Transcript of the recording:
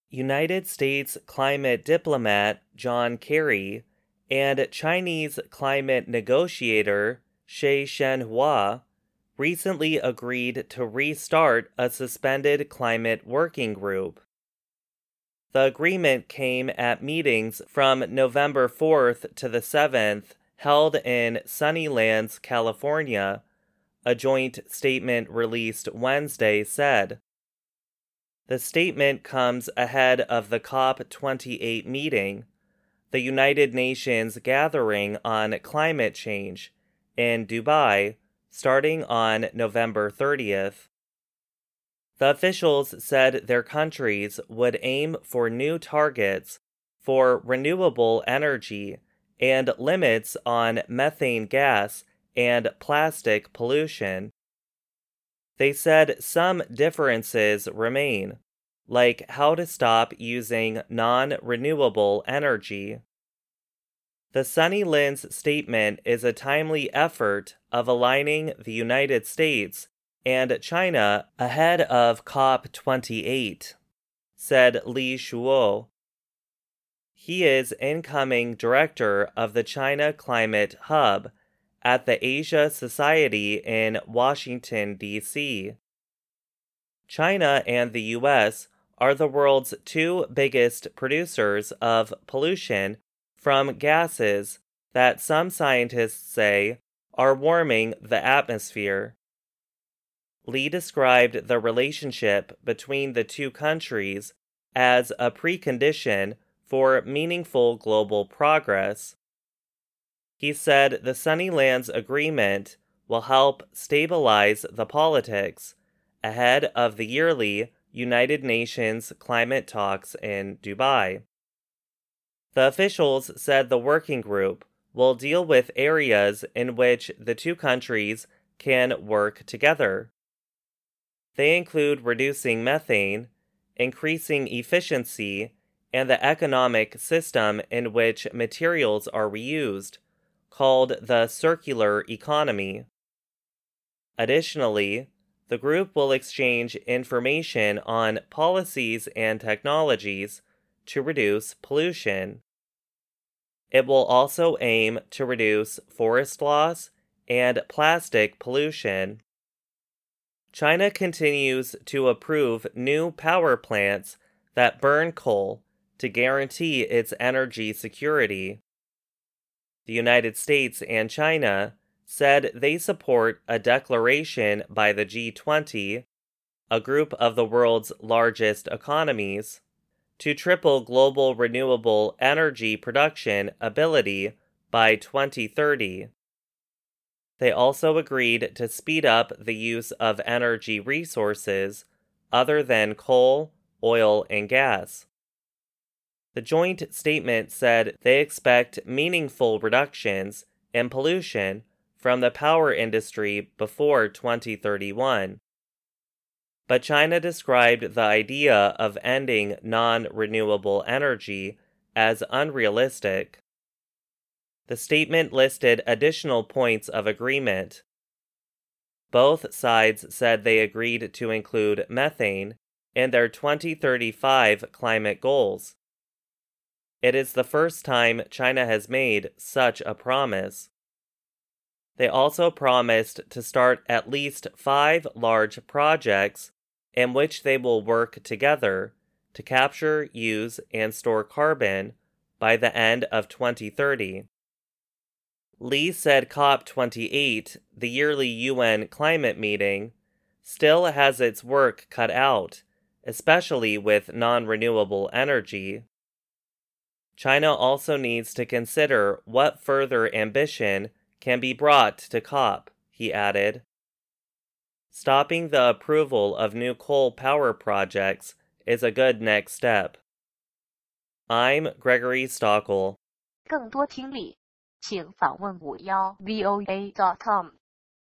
United States climate diplomat John Kerry and Chinese climate negotiator Shi Shenhua recently agreed to restart a suspended climate working group. The agreement came at meetings from November 4th to the 7th held in Sunnylands, California, a joint statement released Wednesday said. The statement comes ahead of the COP28 meeting, the United Nations gathering on climate change, in Dubai, starting on November 30th. The officials said their countries would aim for new targets for renewable energy and limits on methane gas and plastic pollution. They said some differences remain, like how to stop using non-renewable energy. The Sunnylands statement is a timely effort of aligning the United States and China ahead of COP28, said Li Shuo. He is incoming director of the China Climate Hub at the Asia Society in Washington, D.C. China and the U.S. are the world's two biggest producers of pollution from gases that some scientists say are warming the atmosphere. Li described the relationship between the two countries as a precondition for meaningful global progress. He said the Sunnylands Agreement will help stabilize the politics ahead of the yearly United Nations climate talks in Dubai. The officials said the working group will deal with areas in which the two countries can work together. They include reducing methane, increasing efficiency, and the economic system in which materials are reused, called the circular economy. Additionally, the group will exchange information on policies and technologies to reduce pollution. It will also aim to reduce forest loss and plastic pollution. China continues to approve new power plants that burn coal to guarantee its energy security. The United States and China said they support a declaration by the G20, a group of the world's largest economies, to triple global renewable energy production ability by 2030. They also agreed to speed up the use of energy resources other than coal, oil, and gas. The joint statement said they expect meaningful reductions in pollution from the power industry before 2031. But China described the idea of ending non-renewable energy as unrealistic. The statement listed additional points of agreement. Both sides said they agreed to include methane in their 2035 climate goals. It is the first time China has made such a promise. They also promised to start at least 5 large projects in which they will work together to capture, use, and store carbon by the end of 2030. Li said COP28, the yearly UN climate meeting, still has its work cut out, especially with non-renewable energy. China also needs to consider what further ambition can be brought to COP, he added. Stopping the approval of new coal power projects is a good next step. I'm Gregory Stockel. 更多听力，请访问51voa.com。